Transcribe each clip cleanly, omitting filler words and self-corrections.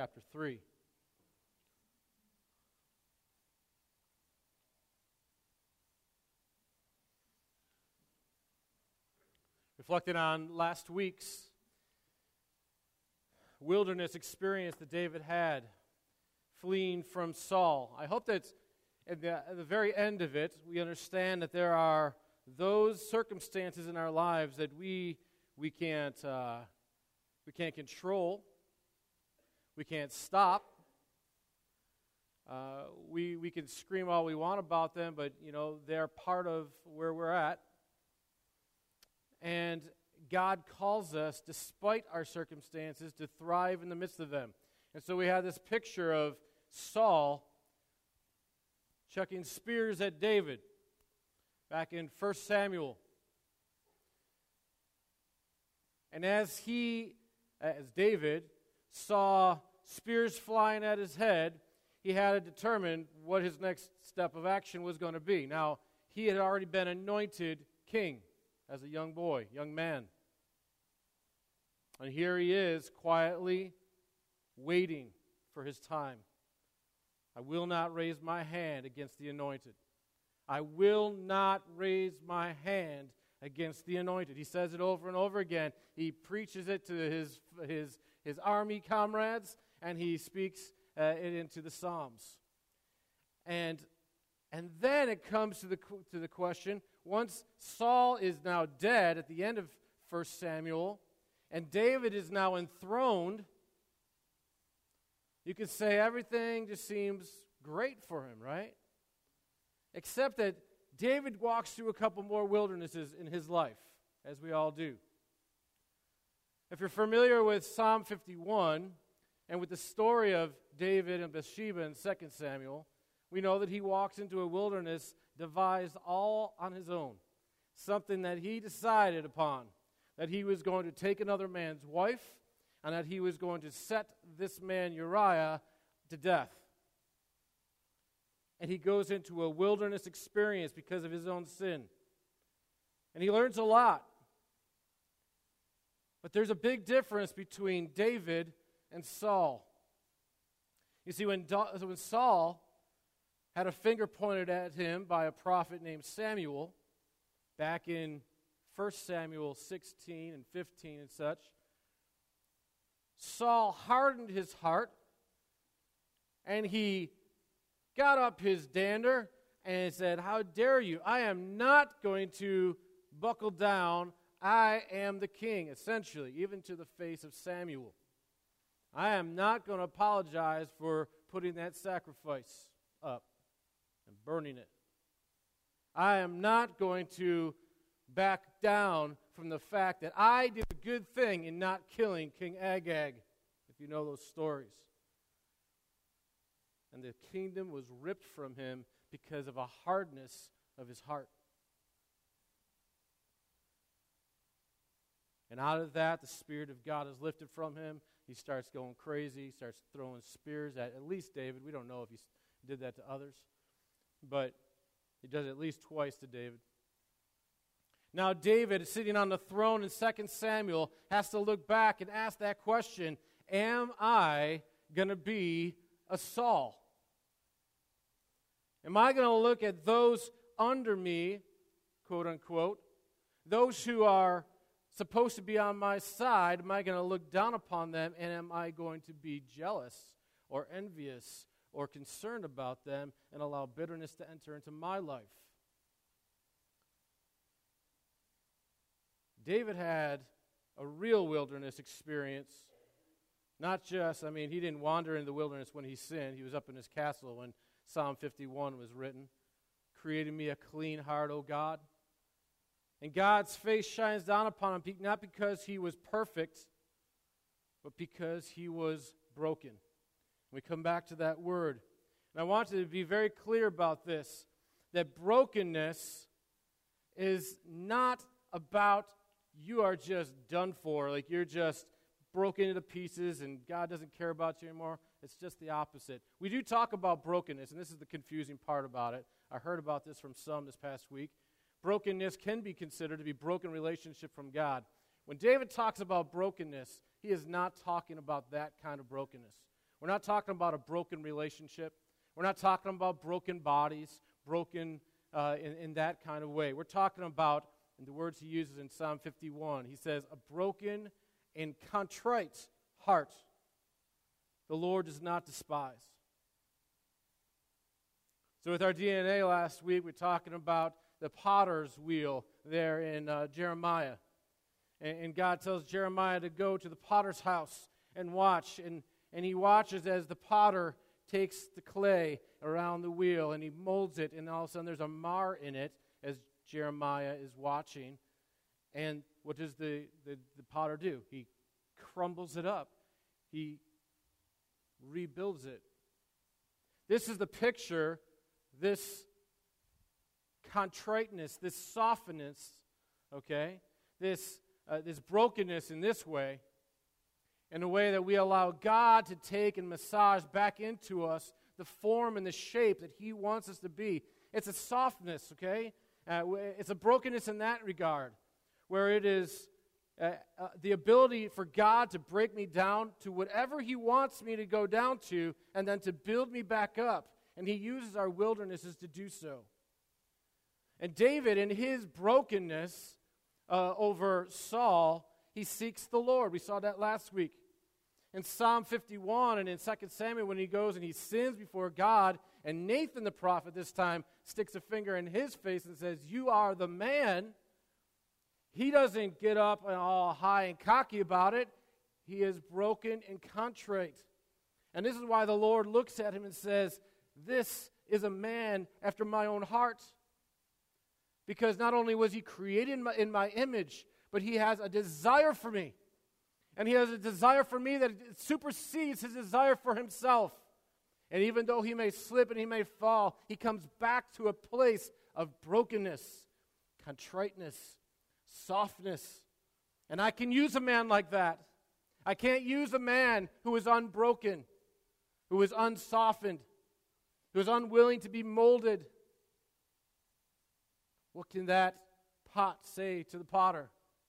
chapter 3. Reflecting on last week's wilderness experience that David had, fleeing from Saul. I hope that at the very end of it, we understand that there are those circumstances in our lives that we can't control, we can't stop. We can scream all we want about them, but they're part of where we're at. And God calls us, despite our circumstances, to thrive in the midst of them. And so we have this picture of Saul chucking spears at David back in 1 Samuel. And as David saw spears flying at his head, he had to determine what his next step of action was going to be. Now, he had already been anointed king as a young boy, young man. And here he is, quietly waiting for his time. I will not raise my hand against the anointed. I will not raise my hand against the anointed. He says it over and over again. He preaches it to his army comrades, and he speaks it into the Psalms. And then it comes to the question, once Saul is now dead at the end of 1 Samuel, and David is now enthroned, you could say everything just seems great for him, right? Except that David walks through a couple more wildernesses in his life, as we all do. If you're familiar with Psalm 51 and with the story of David and Bathsheba in 2 Samuel, we know that he walks into a wilderness devised all on his own, something that he decided upon, that he was going to take another man's wife and that he was going to set this man Uriah to death. And he goes into a wilderness experience because of his own sin. And he learns a lot. But there's a big difference between David and Saul. You see, when Saul had a finger pointed at him by a prophet named Samuel, back in 1 Samuel 16 and 15 and such, Saul hardened his heart, and he got up his dander and said, "How dare you? I am not going to buckle down. I am the king," essentially, even to the face of Samuel. I am not going to apologize for putting that sacrifice up and burning it. I am not going to back down from the fact that I did a good thing in not killing King Agag, if you know those stories. And the kingdom was ripped from him because of a hardness of his heart. And out of that, the Spirit of God is lifted from him. He starts going crazy. He starts throwing spears at least David. We don't know if he did that to others. But he does it at least twice to David. Now David, sitting on the throne in 2 Samuel, has to look back and ask that question, am I going to be a Saul? Am I going to look at those under me, quote unquote, those who are supposed to be on my side, am I going to look down upon them, and am I going to be jealous or envious or concerned about them and allow bitterness to enter into my life? David had a real wilderness experience. Not just, he didn't wander in the wilderness when he sinned. He was up in his castle when Psalm 51 was written. Created me a clean heart, O God. And God's face shines down upon him, not because he was perfect, but because he was broken. We come back to that word. And I want to be very clear about this, that brokenness is not about you are just done for, like you're just broken into pieces and God doesn't care about you anymore. It's just the opposite. We do talk about brokenness, and this is the confusing part about it. I heard about this from some this past week. Brokenness can be considered to be broken relationship from God. When David talks about brokenness, he is not talking about that kind of brokenness. We're not talking about a broken relationship. We're not talking about broken bodies, broken in that kind of way. We're talking about, in the words he uses in Psalm 51, he says, a broken and contrite heart the Lord does not despise. So with our DNA last week, we're talking about the potter's wheel there in Jeremiah. And God tells Jeremiah to go to the potter's house and watch. And he watches as the potter takes the clay around the wheel and he molds it. And all of a sudden there's a mar in it as Jeremiah is watching. And what does the potter do? He crumbles it up. He rebuilds it. This is the picture, this contriteness, this softness, okay, this brokenness in this way, in a way that we allow God to take and massage back into us the form and the shape that He wants us to be. It's a softness, okay? It's a brokenness in that regard, where it is the ability for God to break me down to whatever He wants me to go down to, and then to build me back up. And He uses our wildernesses to do so. And David, in his brokenness over Saul, he seeks the Lord. We saw that last week. In Psalm 51 and in 2 Samuel, when he goes and he sins before God, and Nathan the prophet this time sticks a finger in his face and says, "You are the man," he doesn't get up and all high and cocky about it. He is broken and contrite. And this is why the Lord looks at him and says, "This is a man after my own heart." Because not only was he created in my image, but he has a desire for me. And he has a desire for me that supersedes his desire for himself. And even though he may slip and he may fall, he comes back to a place of brokenness, contriteness, softness. And I can use a man like that. I can't use a man who is unbroken, who is unsoftened, who is unwilling to be molded. What can that pot say to the potter?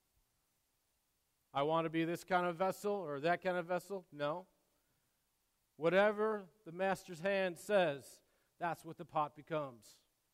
I want to be this kind of vessel or that kind of vessel? No. Whatever the master's hand says, that's what the pot becomes.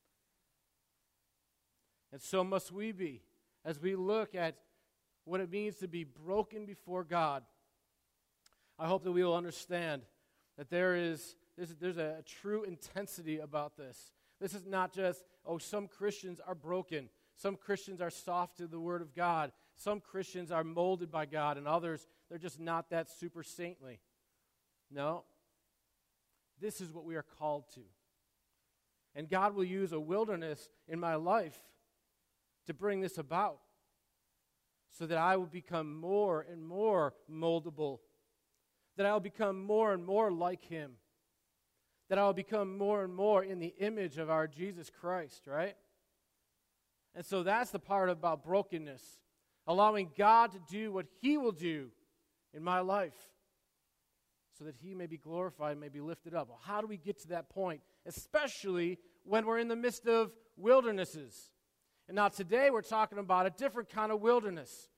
And so must we be, as we look at what it means to be broken before God. I hope that we will understand that there's a true intensity about this. This is not just, some Christians are broken. Some Christians are soft to the Word of God. Some Christians are molded by God, and others, they're just not that super saintly. No. This is what we are called to. And God will use a wilderness in my life to bring this about, so that I will become more and more moldable, that I will become more and more like Him, that I will become more and more in the image of our Jesus Christ, right? And so that's the part about brokenness, allowing God to do what He will do in my life so that He may be glorified, may be lifted up. Well, how do we get to that point, especially when we're in the midst of wildernesses? And now today we're talking about a different kind of wilderness.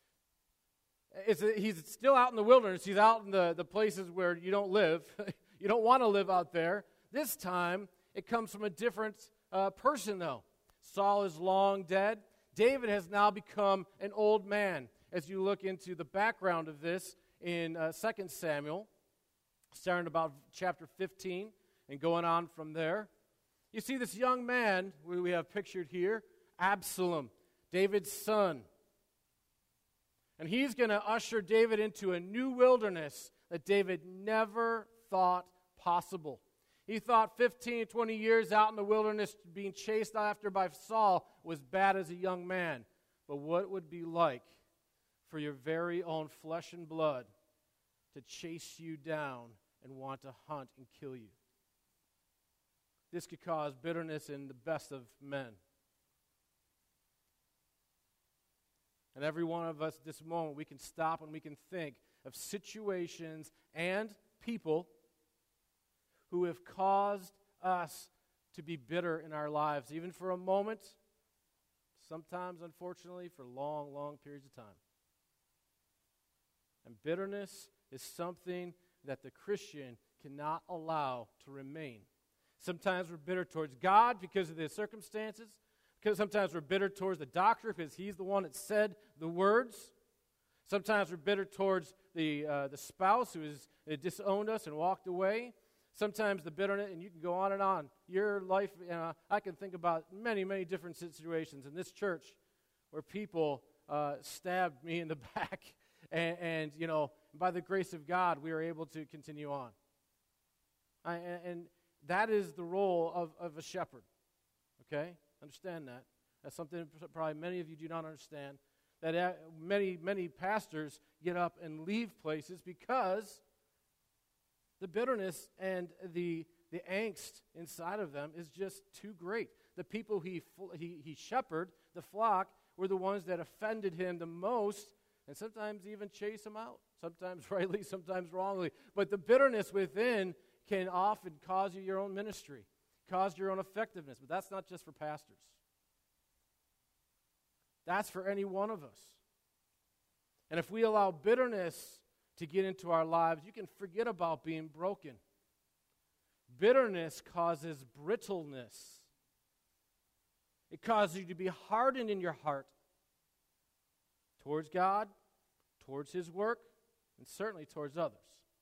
He's still out in the wilderness. He's out in the places where you don't live. You don't want to live out there. This time it comes from a different person, though. Saul is long dead. David has now become an old man. As you look into the background of this in 2 Samuel, starting about chapter 15 and going on from there, you see this young man we have pictured here, Absalom, David's son. And he's going to usher David into a new wilderness that David never thought possible. He thought 15, 20 years out in the wilderness being chased after by Saul was bad as a young man. But what would it be like for your very own flesh and blood to chase you down and want to hunt and kill you? This could cause bitterness in the best of men. And every one of us at this moment, we can stop and we can think of situations and people who have caused us to be bitter in our lives, even for a moment, sometimes, unfortunately, for long, long periods of time. And bitterness is something that the Christian cannot allow to remain. Sometimes we're bitter towards God because of the circumstances, because sometimes we're bitter towards the doctor because he's the one that said the words. Sometimes we're bitter towards the spouse who has disowned us and walked away. Sometimes the bitterness, and you can go on and on. Your life, I can think about many, many different situations in this church where people stabbed me in the back, and by the grace of God, we were able to continue on. And that is the role of a shepherd, okay? Understand that. That's something probably many of you do not understand, that many, many pastors get up and leave places because the bitterness and the angst inside of them is just too great. The people he shepherded, the flock, were the ones that offended him the most, and sometimes even chase him out, sometimes rightly, sometimes wrongly. But the bitterness within can often cause you your own ministry, cause your own effectiveness. But that's not just for pastors. That's for any one of us. And if we allow bitterness to get into our lives, you can forget about being broken. Bitterness causes brittleness. It causes you to be hardened in your heart towards God, towards His work, and certainly towards others.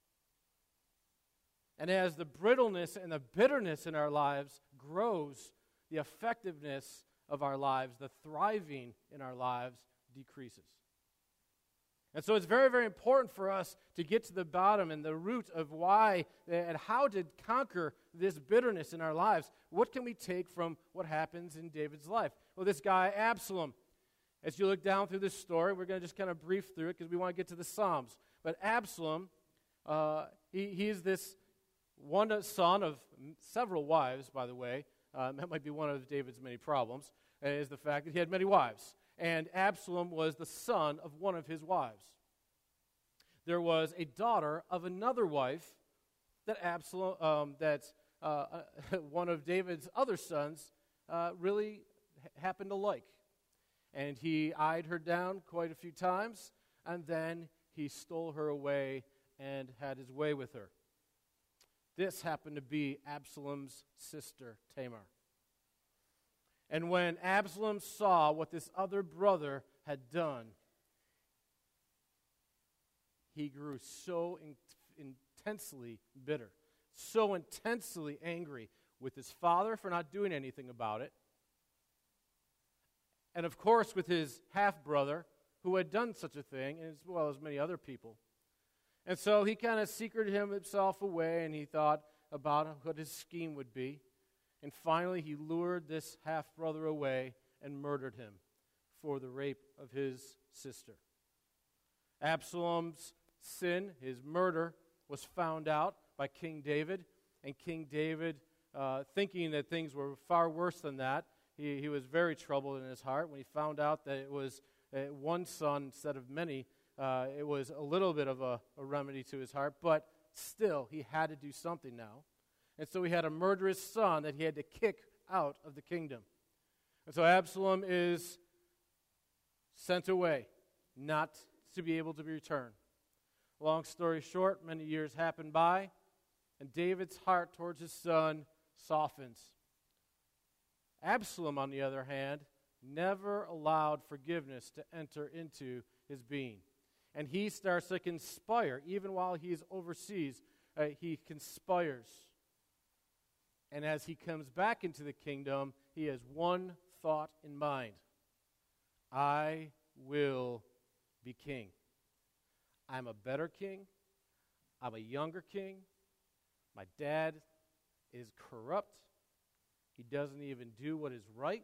And as the brittleness and the bitterness in our lives grows, the effectiveness of our lives, the thriving in our lives, decreases. And so it's very, very important for us to get to the bottom and the root of why and how to conquer this bitterness in our lives. What can we take from what happens in David's life? Well, this guy, Absalom, as you look down through this story, we're going to just kind of brief through it because we want to get to the Psalms. But Absalom, he's this one son of several wives, by the way. That might be one of David's many problems, is the fact that he had many wives. And Absalom was the son of one of his wives. There was a daughter of another wife that Absalom, one of David's other sons, really happened to like. And he eyed her down quite a few times, and then he stole her away and had his way with her. This happened to be Absalom's sister, Tamar. And when Absalom saw what this other brother had done, he grew so intensely bitter, so intensely angry with his father for not doing anything about it, and of course with his half-brother who had done such a thing, as well as many other people. And so he kind of secreted himself away, and he thought about what his scheme would be. And finally, he lured this half-brother away and murdered him for the rape of his sister. Absalom's sin, his murder, was found out by King David. And King David, thinking that things were far worse than that, he was very troubled in his heart. When he found out that it was one son instead of many, it was a little bit of a remedy to his heart. But still, he had to do something now. And so he had a murderous son that he had to kick out of the kingdom. And so Absalom is sent away, not to be able to be returned. Long story short, many years happen by, and David's heart towards his son softens. Absalom, on the other hand, never allowed forgiveness to enter into his being. And he starts to conspire. Even while he's overseas, he conspires. And as he comes back into the kingdom, he has one thought in mind. I will be king. I'm a better king. I'm a younger king. My dad is corrupt. He doesn't even do what is right.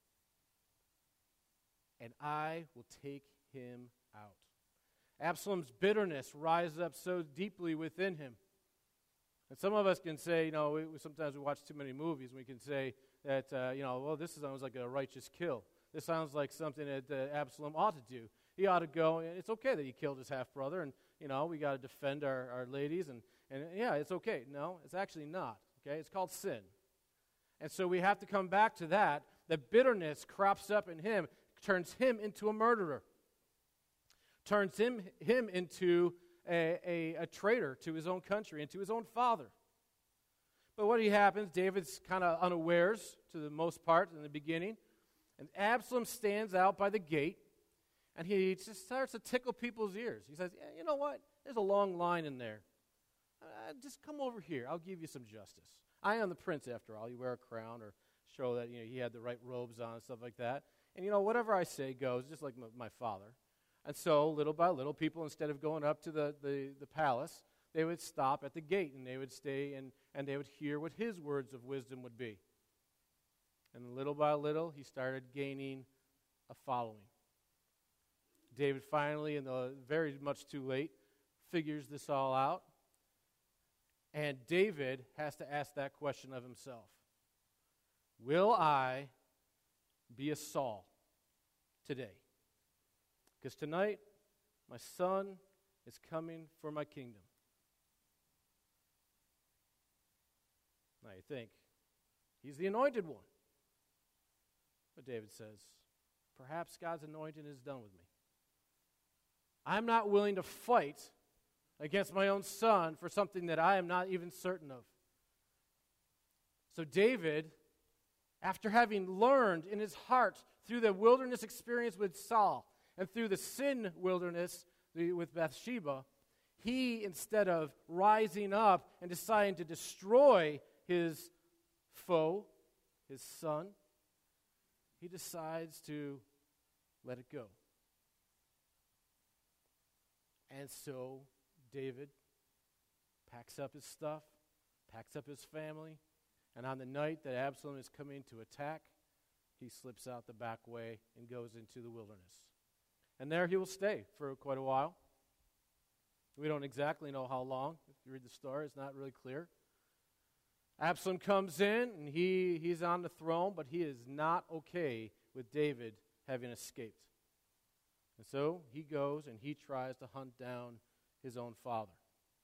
And I will take him out. Absalom's bitterness rises up so deeply within him. And some of us can say, sometimes we watch too many movies, and we can say that, this sounds like a righteous kill. This sounds like something that Absalom ought to do. He ought to go, and it's okay that he killed his half-brother, and, we got to defend our ladies, and yeah, it's okay. No, it's actually not, okay? It's called sin. And so we have to come back to that bitterness crops up in him, turns him into a murderer, turns him into a traitor to his own country and to his own father. But what happens, David's kind of unawares to the most part in the beginning, and Absalom stands out by the gate, and he just starts to tickle people's ears. He says, yeah, you know what? There's a long line in there. Just come over here. I'll give you some justice. I am the prince, after all. You wear a crown or show that he had the right robes on and stuff like that. And whatever I say goes, just like my father. And so, little by little, people, instead of going up to the palace, they would stop at the gate, and they would stay, and they would hear what his words of wisdom would be. And little by little, he started gaining a following. David finally, very much too late, figures this all out. And David has to ask that question of himself. Will I be a Saul today? Because tonight, my son is coming for my kingdom. Now you think, he's the anointed one. But David says, perhaps God's anointing is done with me. I'm not willing to fight against my own son for something that I am not even certain of. So David, after having learned in his heart through the wilderness experience with Saul and through the sin wilderness with Bathsheba, he, instead of rising up and deciding to destroy his foe, his son, he decides to let it go. And so David packs up his stuff, packs up his family, and on the night that Absalom is coming to attack, he slips out the back way and goes into the wilderness. And there he will stay for quite a while. We don't exactly know how long. If you read the story, it's not really clear. Absalom comes in, and he's on the throne, but he is not okay with David having escaped. And so he goes and he tries to hunt down his own father.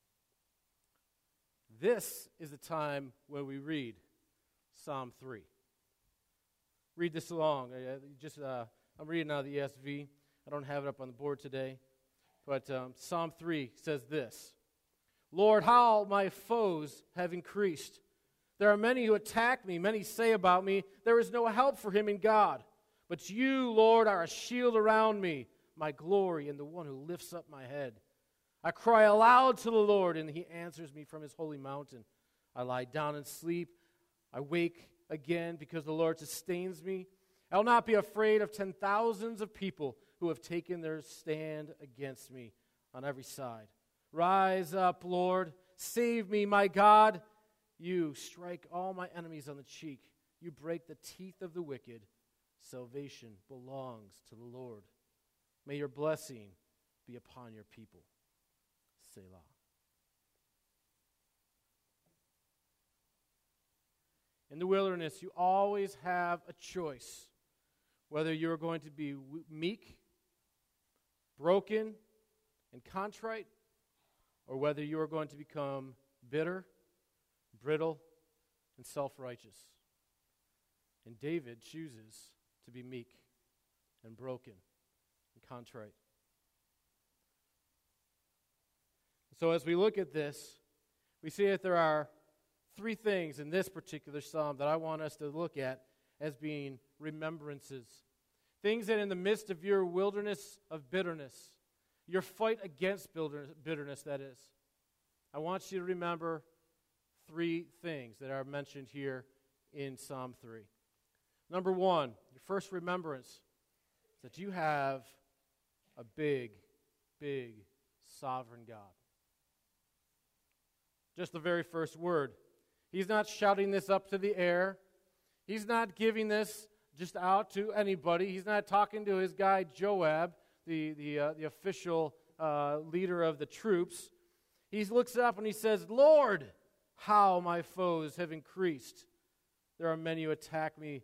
This is the time when we read Psalm 3. Read this along. I'm reading out of the ESV. I don't have it up on the board today. But Psalm 3 says this: Lord, how my foes have increased. There are many who attack me. Many say about me, there is no help for him in God. But you, Lord, are a shield around me, my glory, and the one who lifts up my head. I cry aloud to the Lord, and he answers me from his holy mountain. I lie down and sleep. I wake again because the Lord sustains me. I will not be afraid of 10,000s of people who have taken their stand against me on every side. Rise up, Lord. Save me, my God. You strike all my enemies on the cheek. You break the teeth of the wicked. Salvation belongs to the Lord. May your blessing be upon your people. Selah. In the wilderness, you always have a choice whether you're going to be meek, broken, and contrite, or whether you are going to become bitter, brittle, and self-righteous. And David chooses to be meek and broken and contrite. So as we look at this, we see that there are three things in this particular psalm that I want us to look at as being remembrances. Things that in the midst of your wilderness of bitterness, your fight against bitterness, that is, I want you to remember three things that are mentioned here in Psalm 3. Number one, your first remembrance is that you have a big, big, sovereign God. Just the very first word. He's not shouting this up to the air. He's not giving this just out to anybody. He's not talking to his guy Joab, the official leader of the troops. He looks up and he says, Lord, how my foes have increased. There are many who attack me.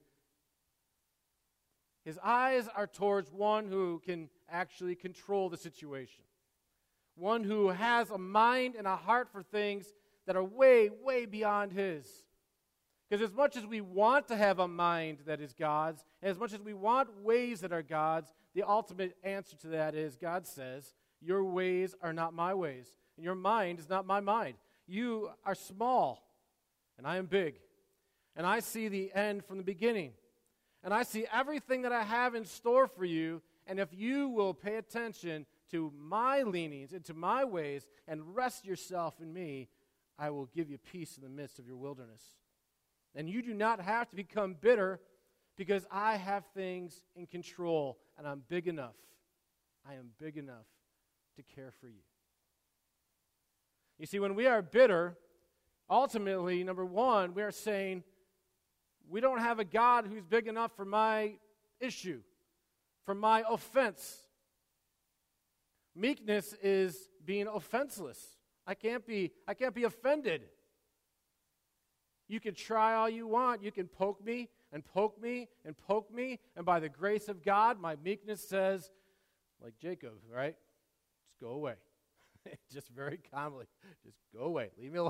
His eyes are towards one who can actually control the situation. One who has a mind and a heart for things that are way, way beyond his. Because as much as we want to have a mind that is God's, and as much as we want ways that are God's, the ultimate answer to that is God says, Your ways are not my ways, and your mind is not my mind. You are small, and I am big. And I see the end from the beginning. And I see everything that I have in store for you, and if you will pay attention to my leanings and to my ways and rest yourself in me, I will give you peace in the midst of your wilderness. And you do not have to become bitter because I have things in control, and I'm big enough. I am big enough to care for you. You see, when we are bitter, ultimately, number one, we are saying, we don't have a God who's big enough for my issue, for my offense. Meekness is being offenseless. I can't be offended. You can try all you want. You can poke me and poke me and poke me, and by the grace of God, my meekness says, like Jacob, right? Just go away. Just very calmly, just go away. Leave me alone,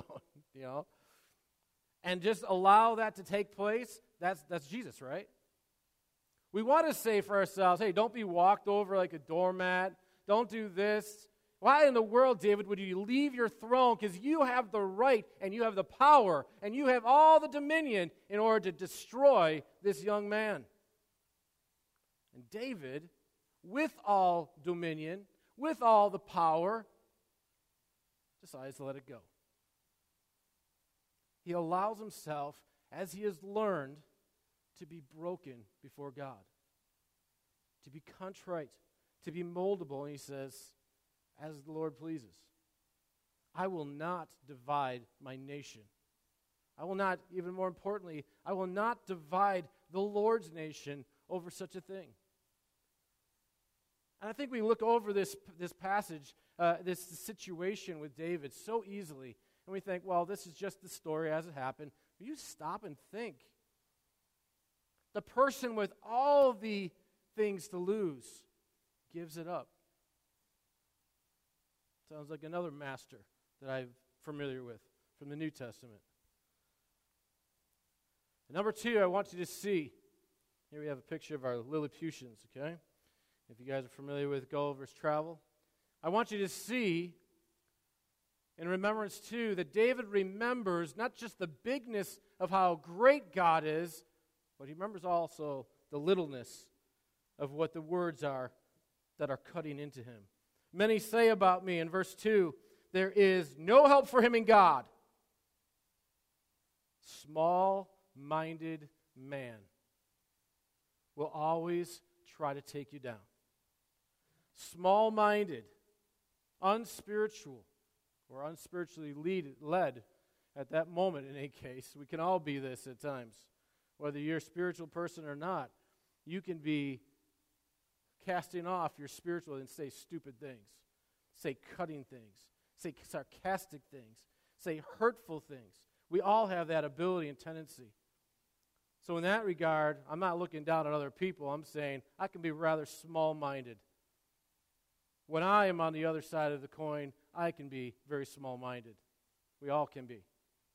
And just allow that to take place. That's Jesus, right? We want to say for ourselves, hey, don't be walked over like a doormat. Don't do this. Why in the world, David, would you leave your throne? Because you have the right and you have the power and you have all the dominion in order to destroy this young man. And David, with all dominion, with all the power, decides to let it go. He allows himself, as he has learned, to be broken before God, to be contrite, to be moldable. And he says, as the Lord pleases. I will not divide my nation. I will not, even more importantly, I will not divide the Lord's nation over such a thing. And I think we look over this passage, this situation with David so easily, and we think, well, this is just the story as it happened. But you stop and think. The person with all the things to lose gives it up. Sounds like another master that I'm familiar with from the New Testament. And number two, I want you to see, here we have a picture of our Lilliputians, okay? If you guys are familiar with Gulliver's Travel. I want you to see, in remembrance too, that David remembers not just the bigness of how great God is, but he remembers also the littleness of what the words are that are cutting into him. Many say about me, in verse 2, there is no help for him in God. Small-minded man will always try to take you down. Small-minded, unspiritual, or unspiritually led at that moment in any case. We can all be this at times. Whether you're a spiritual person or not, you can be casting off your spiritual and say stupid things, say cutting things, say sarcastic things, say hurtful things. We all have that ability and tendency. So in that regard, I'm not looking down on other people. I'm saying I can be rather small-minded. When I am on the other side of the coin, I can be very small-minded. We all can be.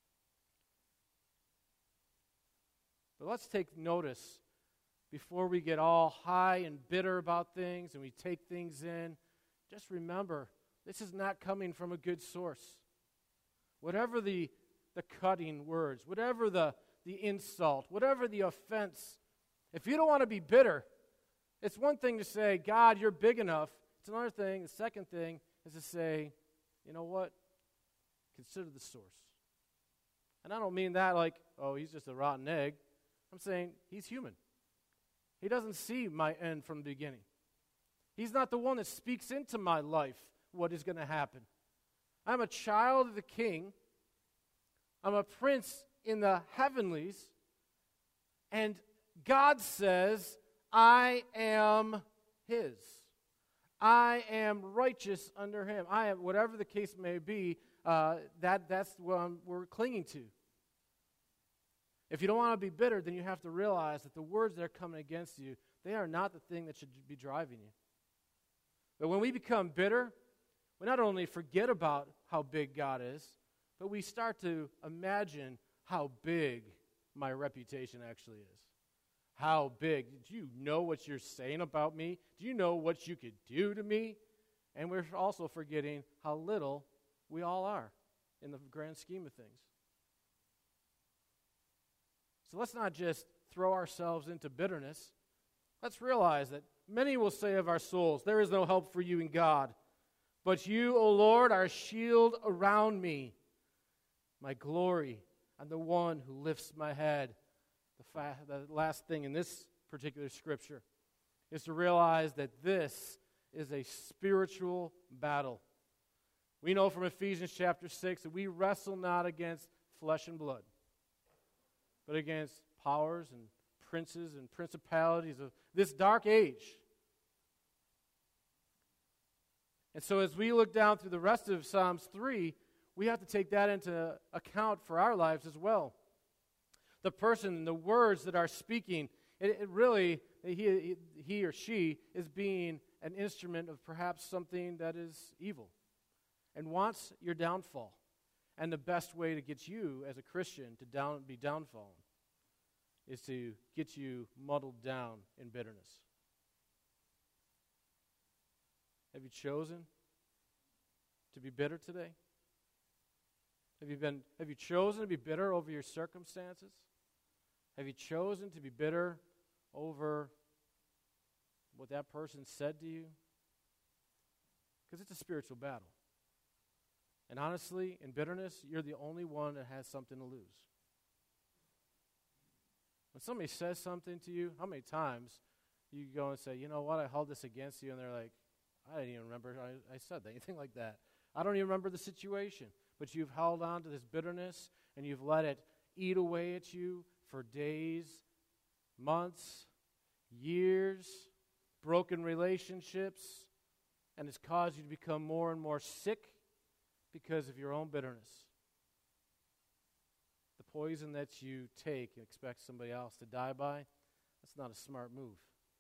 But let's take notice before we get all high and bitter about things and we take things in. Just remember, this is not coming from a good source. Whatever the cutting words, whatever the insult, whatever the offense, if you don't want to be bitter, it's one thing to say, God, you're big enough. It's another thing. The second thing is to say, you know what? Consider the source. And I don't mean that like, oh, he's just a rotten egg. I'm saying he's human. He doesn't see my end from the beginning. He's not the one that speaks into my life what is going to happen. I'm a child of the King. I'm a prince in the heavenlies. And God says, I am his. I am righteous under him. I am, whatever the case may be, that's what we're clinging to. If you don't want to be bitter, then you have to realize that the words that are coming against you, they are not the thing that should be driving you. But when we become bitter, we not only forget about how big God is, but we start to imagine how big my reputation actually is. How big? Do you know what you're saying about me? Do you know what you could do to me? And we're also forgetting how little we all are in the grand scheme of things. So let's not just throw ourselves into bitterness. Let's realize that many will say of our souls, there is no help for you in God. But you, O Lord, are a shield around me, my glory, and the one who lifts my head. The last thing in this particular scripture is to realize that this is a spiritual battle. We know from Ephesians chapter 6 that we wrestle not against flesh and blood, but against powers and princes and principalities of this dark age. And so as we look down through the rest of Psalms 3, we have to take that into account for our lives as well. The person, the words that are speaking, it really, he or she is being an instrument of perhaps something that is evil and wants your downfall. And the best way to get you as a Christian to be downfallen is to get you muddled down in bitterness. Have you chosen to be bitter today? Have you chosen to be bitter over your circumstances? Have you chosen to be bitter over what that person said to you? Because it's a spiritual battle. And honestly, in bitterness, you're the only one that has something to lose. When somebody says something to you, how many times you go and say, you know what, I held this against you, and they're like, I didn't even remember I said anything like that. I don't even remember the situation. But you've held on to this bitterness, and you've let it eat away at you for days, months, years, broken relationships, and it's caused you to become more and more sick because of your own bitterness. The poison that you take and expect somebody else to die by, that's not a smart move.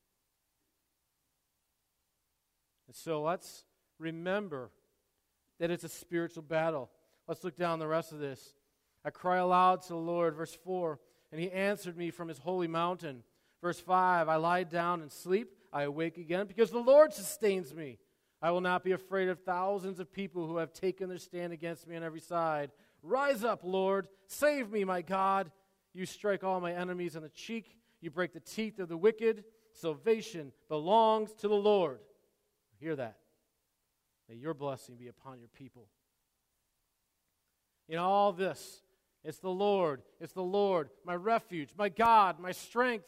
And so let's remember that it's a spiritual battle. Let's look down the rest of this. I cry aloud to the Lord, verse 4, and he answered me from his holy mountain. Verse 5, I lie down and sleep, I awake again, because the Lord sustains me. I will not be afraid of thousands of people who have taken their stand against me on every side. Rise up, Lord, save me, my God. You strike all my enemies on the cheek. You break the teeth of the wicked. Salvation belongs to the Lord. Hear that. May your blessing be upon your people. In all this, it's the Lord, my refuge, my God, my strength.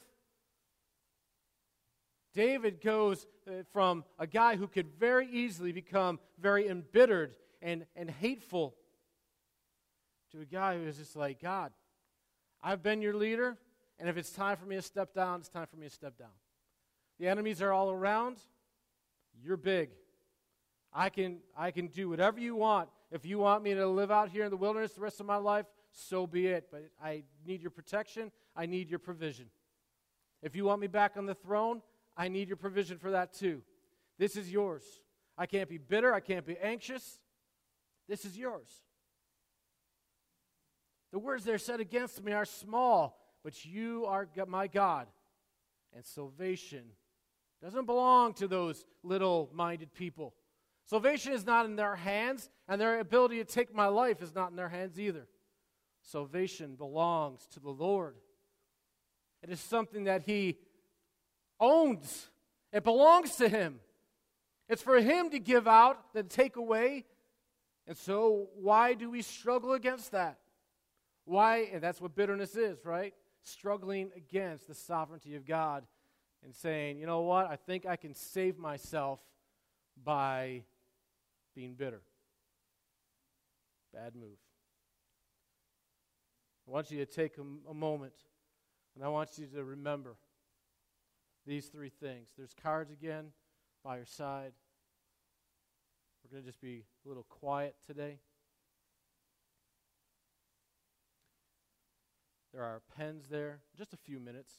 David goes from a guy who could very easily become very embittered and hateful to a guy who is just like, God, I've been your leader, and if it's time for me to step down, it's time for me to step down. The enemies are all around. You're big. I can do whatever you want. If you want me to live out here in the wilderness the rest of my life, so be it. But I need your protection. I need your provision. If you want me back on the throne, I need your provision for that too. This is yours. I can't be bitter. I can't be anxious. This is yours. The words that are said against me are small, but you are my God. And salvation doesn't belong to those little-minded people. Salvation is not in their hands, and their ability to take my life is not in their hands either. Salvation belongs to the Lord. It is something that He owns. It belongs to Him. It's for Him to give out, to take away. And so why do we struggle against that? Why? And that's what bitterness is, right? Struggling against the sovereignty of God and saying, you know what, I think I can save myself by being bitter. Bad move. I want you to take a moment, and I want you to remember these three things. There's cards again by your side. We're going to just be a little quiet today. There are pens there. Just a few minutes.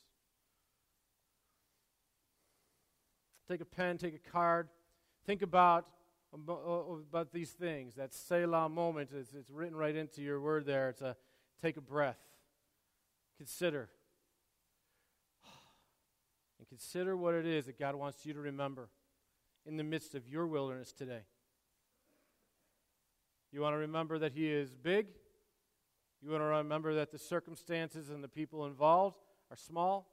Take a pen, take a card. Think about these things. That Selah moment, it's written right into your word there. It's a take a breath. Consider. And consider what it is that God wants you to remember in the midst of your wilderness today? You want to remember that He is big? You want to remember that the circumstances and the people involved are small?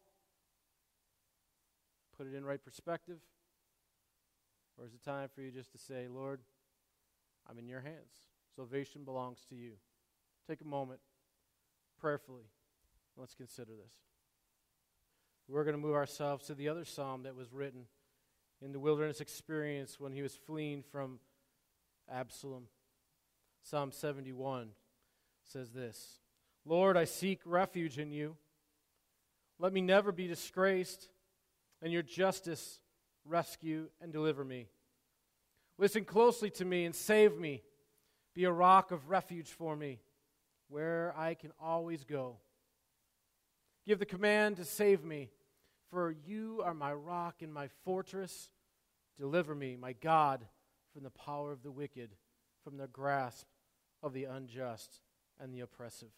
Put it in right perspective? Or is it time for you just to say, Lord, I'm in your hands. Salvation belongs to you. Take a moment, prayerfully. Let's consider this. We're going to move ourselves to the other psalm that was written in the wilderness experience when he was fleeing from Absalom. Psalm 71 says this, Lord, I seek refuge in you. Let me never be disgraced, and your justice rescue and deliver me. Listen closely to me and save me. Be a rock of refuge for me, where I can always go. Give the command to save me, for you are my rock and my fortress. Deliver me, my God, from the power of the wicked, from the grasp of the unjust and the oppressive.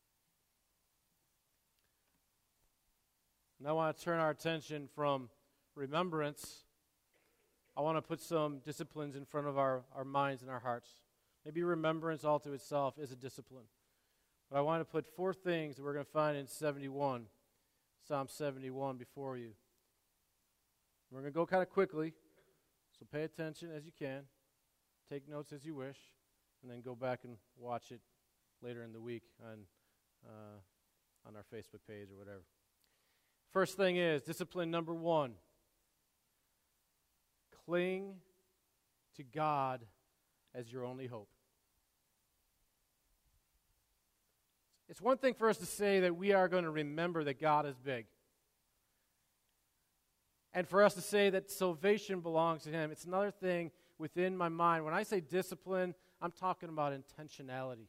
And I want to turn our attention from remembrance. I want to put some disciplines in front of our minds and our hearts. Maybe remembrance all to itself is a discipline. But I want to put 4 things that we're going to find in Psalm 71 before you. We're going to go kind of quickly, so pay attention as you can. Take notes as you wish, and then go back and watch it later in the week on our Facebook page or whatever. First thing is, discipline number 1. Cling to God as your only hope. It's one thing for us to say that we are going to remember that God is big. And for us to say that salvation belongs to Him. It's another thing within my mind. When I say discipline, I'm talking about intentionality.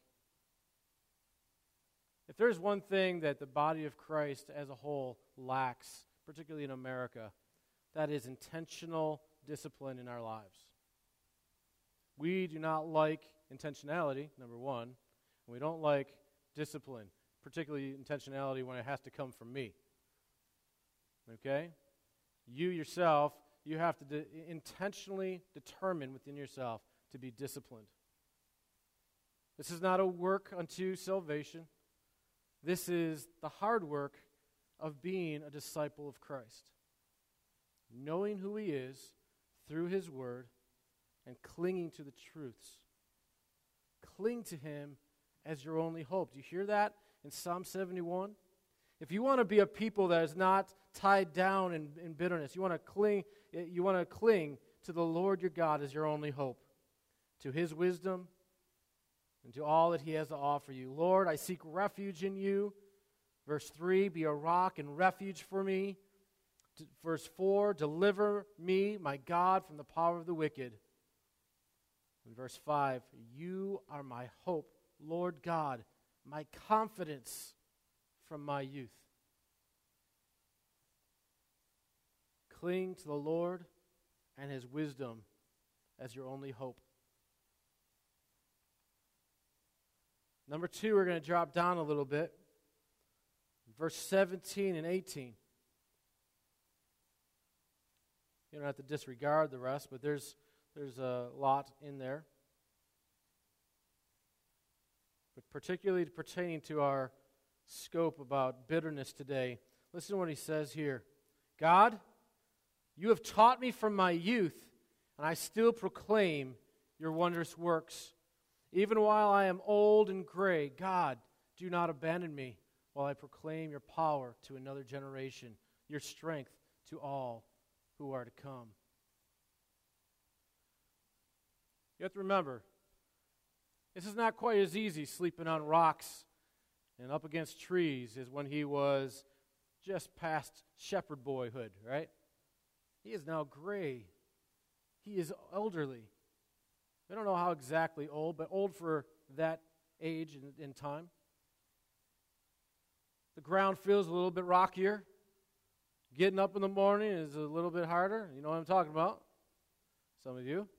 If there's one thing that the body of Christ as a whole lacks, particularly in America, that is intentional discipline in our lives. We do not like intentionality, number 1, and we don't like discipline, particularly intentionality when it has to come from me. Okay? You yourself, you have to intentionally determine within yourself to be disciplined. This is not a work unto salvation. This is the hard work of being a disciple of Christ. Knowing who He is through His Word and clinging to the truths. Cling to Him as your only hope. Do you hear that in Psalm 71? If you want to be a people that is not tied down in bitterness, you want to cling to the Lord your God as your only hope, to His wisdom and to all that He has to offer you. Lord, I seek refuge in you. Verse 3, be a rock and refuge for me. Verse 4, deliver me, my God, from the power of the wicked. In verse 5, you are my hope, Lord God, my confidence from my youth. Cling to the Lord and His wisdom as your only hope. Number 2, we're going to drop down a little bit. Verse 17 and 18. You don't have to disregard the rest, but there's a lot in there. But particularly pertaining to our scope about bitterness today, listen to what he says here. God, you have taught me from my youth, and I still proclaim your wondrous works. Even while I am old and gray, God, do not abandon me while I proclaim your power to another generation, your strength to all who are to come. You have to remember, this is not quite as easy sleeping on rocks and up against trees as when he was just past shepherd boyhood, right? He is now gray. He is elderly. We don't know how exactly old, but old for that age and time. The ground feels a little bit rockier. Getting up in the morning is a little bit harder. You know what I'm talking about? Some of you.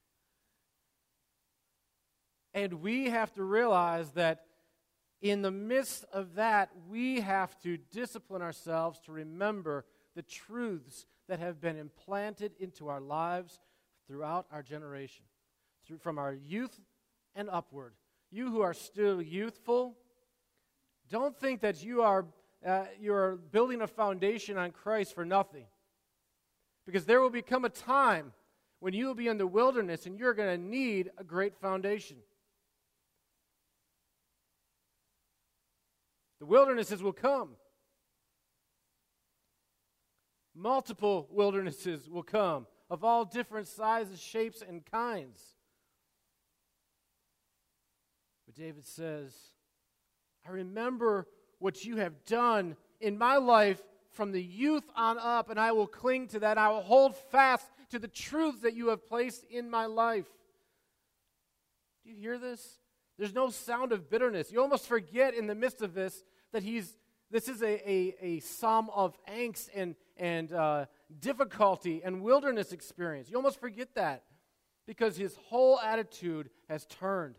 And we have to realize that in the midst of that, we have to discipline ourselves to remember the truths that have been implanted into our lives throughout our generation, from our youth and upward. You who are still youthful, don't think that you're building a foundation on Christ for nothing. Because there will become a time when you will be in the wilderness and you're going to need a great foundation. The wildernesses will come. Multiple wildernesses will come of all different sizes, shapes, and kinds. But David says, I remember what you have done in my life from the youth on up, and I will cling to that. I will hold fast to the truths that you have placed in my life. Do you hear this? There's no sound of bitterness. You almost forget in the midst of this that this is a psalm of angst and difficulty and wilderness experience. You almost forget that because his whole attitude has turned.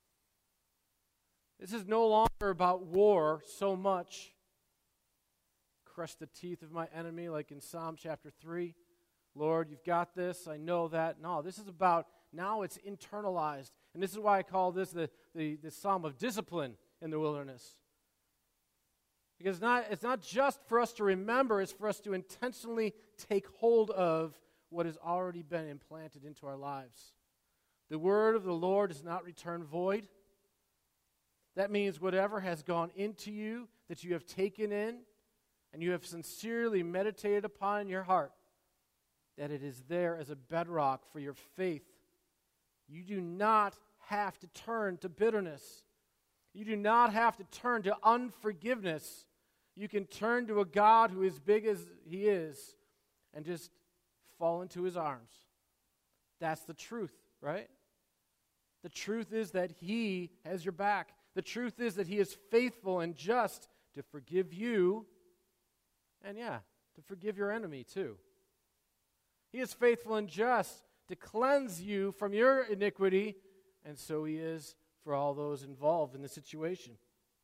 This is no longer about war so much. Crush the teeth of my enemy, like in Psalm chapter 3. Lord, you've got this. I know that. No, this is about, now it's internalized. And this is why I call this the psalm of discipline in the wilderness. Because it's not just for us to remember, it's for us to intentionally take hold of what has already been implanted into our lives. The word of the Lord does not return void. That means whatever has gone into you, that you have taken in, and you have sincerely meditated upon in your heart, that it is there as a bedrock for your faith. You do not have to turn to bitterness. You do not have to turn to unforgiveness. You can turn to a God who is big as he is and just fall into his arms. That's the truth, right? The truth is that he has your back. The truth is that he is faithful and just to forgive you and, to forgive your enemy too. He is faithful and just to cleanse you from your iniquity, and so he is for all those involved in the situation.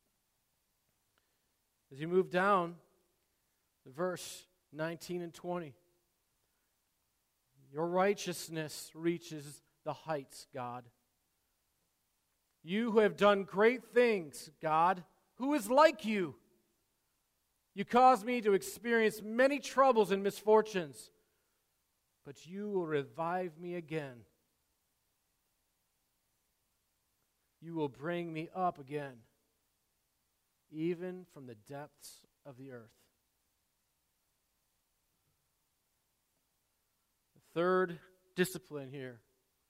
As you move down to verse 19 and 20, your righteousness reaches the heights, God. You who have done great things, God, who is like you? You caused me to experience many troubles and misfortunes, but you will revive me again. You will bring me up again, even from the depths of the earth. The third discipline here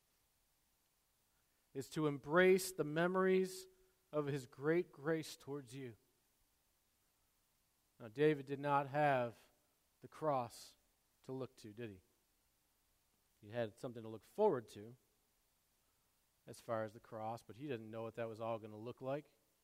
is to embrace the memories of his great grace towards you. Now, David did not have the cross to look to, did he? He had something to look forward to as far as the cross, but he didn't know what that was all going to look like.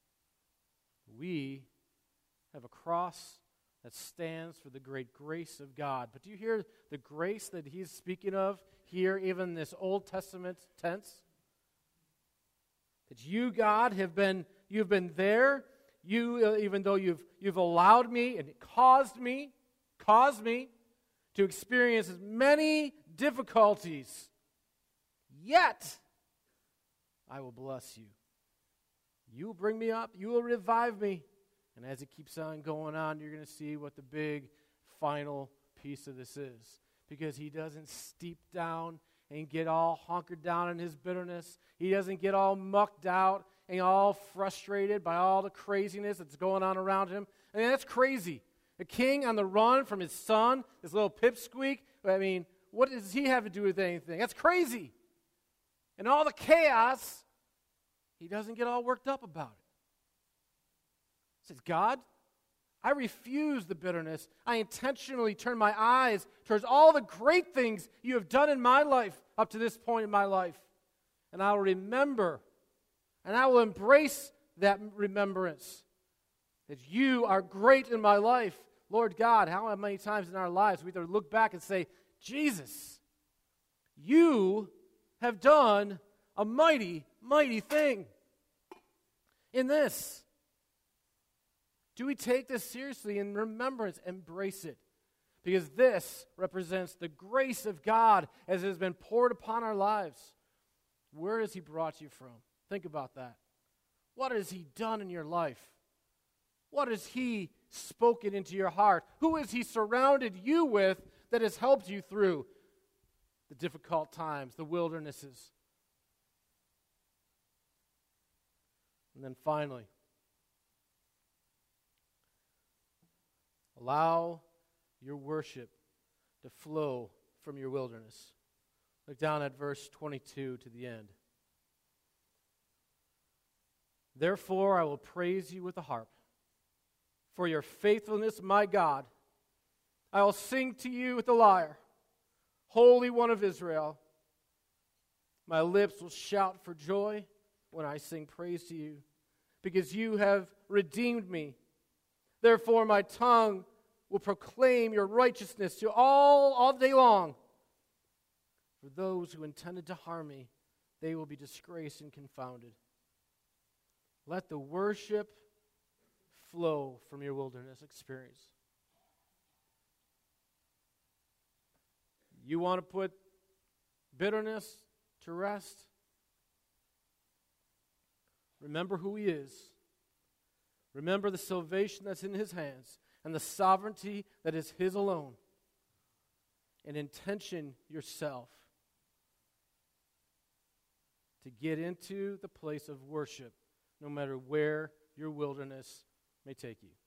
We have a cross that stands for the great grace of God. But do you hear the grace that he's speaking of here, even in this Old Testament tense? That you, God, you've been there. You, even though you've allowed me and caused me to experience many difficulties, yet I will bless you. You will bring me up. You will revive me. And as it keeps on going on, you're going to see what the big final piece of this is. Because he doesn't steep down and get all hunkered down in his bitterness. He doesn't get all mucked out and all frustrated by all the craziness that's going on around him. I mean, that's crazy. A king on the run from his son, this little pipsqueak. I mean, what does he have to do with anything? That's crazy. And all the chaos, he doesn't get all worked up about it. He says, God, I refuse the bitterness. I intentionally turn my eyes towards all the great things you have done in my life up to this point in my life. And I will remember, and I will embrace that remembrance that you are great in my life. Lord God, how many times in our lives we either look back and say, Jesus, you have done a mighty, mighty thing in this. Do we take this seriously in remembrance? Embrace it. because this represents the grace of God as it has been poured upon our lives. Where has He brought you from? Think about that. What has He done in your life? What has He spoken into your heart? Who has He surrounded you with that has helped you through the difficult times, the wildernesses? And then finally, allow your worship to flow from your wilderness. Look down at verse 22 to the end. Therefore, I will praise you with the harp. For your faithfulness, my God, I will sing to you with the lyre, Holy One of Israel. My lips will shout for joy when I sing praise to you, because you have redeemed me. Therefore, my tongue will proclaim your righteousness to all day long. For those who intended to harm me, they will be disgraced and confounded. Let the worship flow from your wilderness experience. You want to put bitterness to rest? Remember who He is. Remember the salvation that's in His hands and the sovereignty that is His alone. And intention yourself to get into the place of worship, no matter where your wilderness may take you.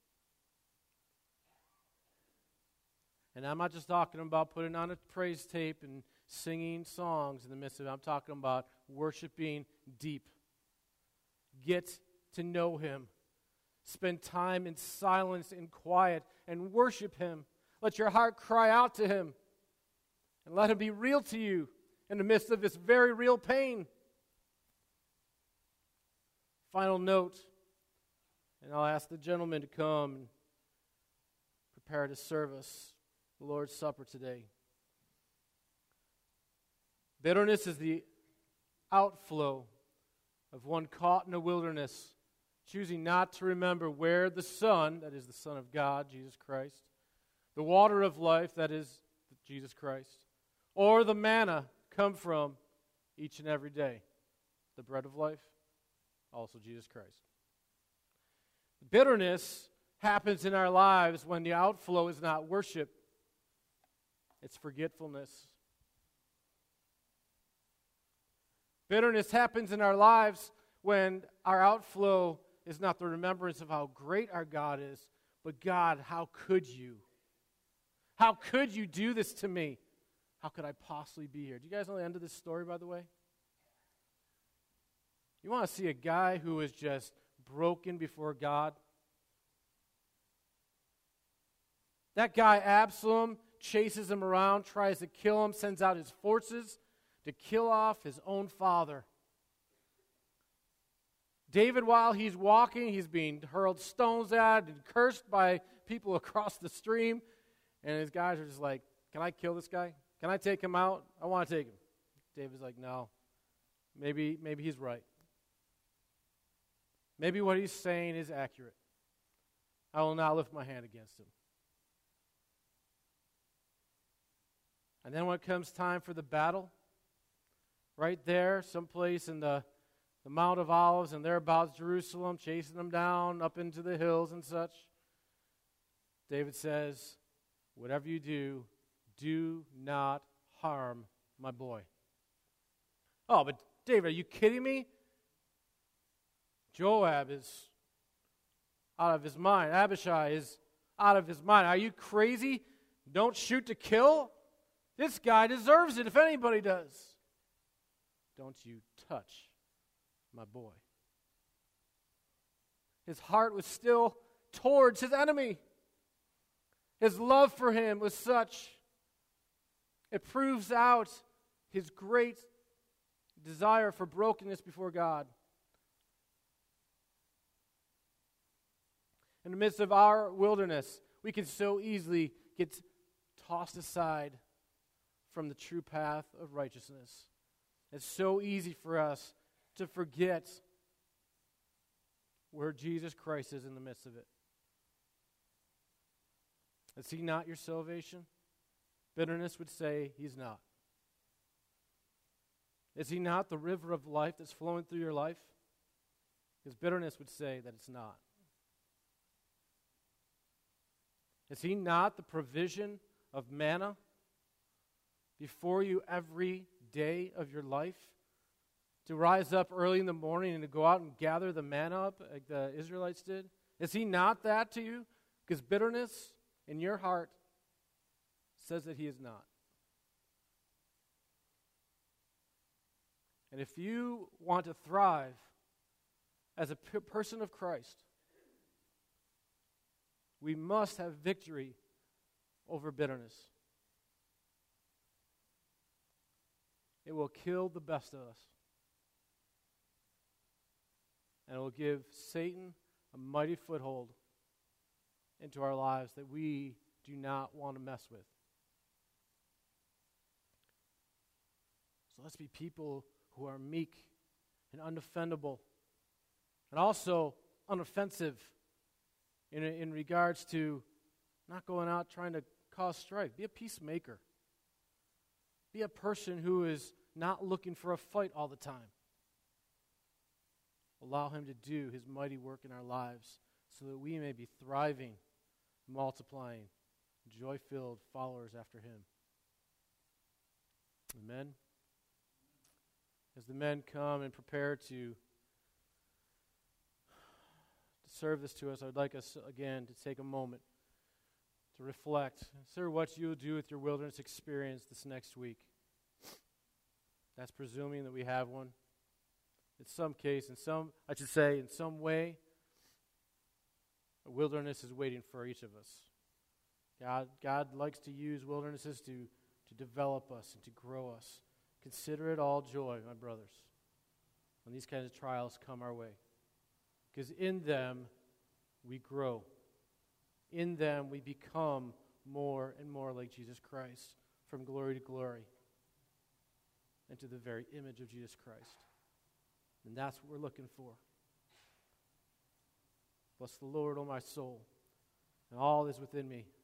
And I'm not just talking about putting on a praise tape and singing songs in the midst of it. I'm talking about worshiping deep. Get to know Him. Spend time in silence and quiet and worship Him. Let your heart cry out to Him. And let Him be real to you in the midst of this very real pain. Final note, and I'll ask the gentleman to come and prepare to serve us the Lord's Supper today. Bitterness is the outflow of one caught in a wilderness, choosing not to remember where the Son, that is the Son of God, Jesus Christ, the water of life, that is Jesus Christ, or the manna come from each and every day, the bread of life, also Jesus Christ. Bitterness happens in our lives when the outflow is not worship, it's forgetfulness. Bitterness happens in our lives when our outflow is not the remembrance of how great our God is, but God, how could you? How could you do this to me? How could I possibly be here? Do you guys know the end of this story, by the way? You want to see a guy who is just broken before God? That guy, Absalom, chases him around, tries to kill him, sends out his forces to kill off his own father. David, while he's walking, he's being hurled stones at and cursed by people across the stream. And his guys are just like, can I kill this guy? Can I take him out? I want to take him. David's like, no. Maybe he's right. Maybe what he's saying is accurate. I will not lift my hand against him. And then when it comes time for the battle, right there, someplace in the Mount of Olives and thereabouts, Jerusalem, chasing them down up into the hills and such, David says, whatever you do, do not harm my boy. Oh, but David, are you kidding me? Joab is out of his mind. Abishai is out of his mind. Are you crazy? Don't shoot to kill? This guy deserves it if anybody does. Don't you touch my boy. His heart was still towards his enemy. His love for him was such. It proves out his great desire for brokenness before God. In the midst of our wilderness, we can so easily get tossed aside from the true path of righteousness. It's so easy for us to forget where Jesus Christ is in the midst of it. Is he not your salvation? Bitterness would say he's not. Is he not the river of life that's flowing through your life? Because bitterness would say that it's not. Is he not the provision of manna before you every day of your life? To rise up early in the morning and to go out and gather the manna up like the Israelites did? Is he not that to you? Because bitterness in your heart says that he is not. And if you want to thrive as a person of Christ, we must have victory over bitterness. It will kill the best of us. And it will give Satan a mighty foothold into our lives that we do not want to mess with. So let's be people who are meek and undefendable and also unoffensive in regards to not going out trying to cause strife. Be a peacemaker. Be a person who is not looking for a fight all the time. Allow him to do his mighty work in our lives so that we may be thriving, multiplying, joy-filled followers after him. Amen. As the men come and prepare to serve this to us, I would like us again to take a moment to reflect. Consider what you'll do with your wilderness experience this next week. That's presuming that we have one. In some case, in some way, a wilderness is waiting for each of us. God likes to use wildernesses to develop us and to grow us. Consider it all joy, my brothers, when these kinds of trials come our way. Because in them, we grow. In them, we become more and more like Jesus Christ, from glory to glory, and to the very image of Jesus Christ. And that's what we're looking for. Bless the Lord, O my soul, and all that is within me.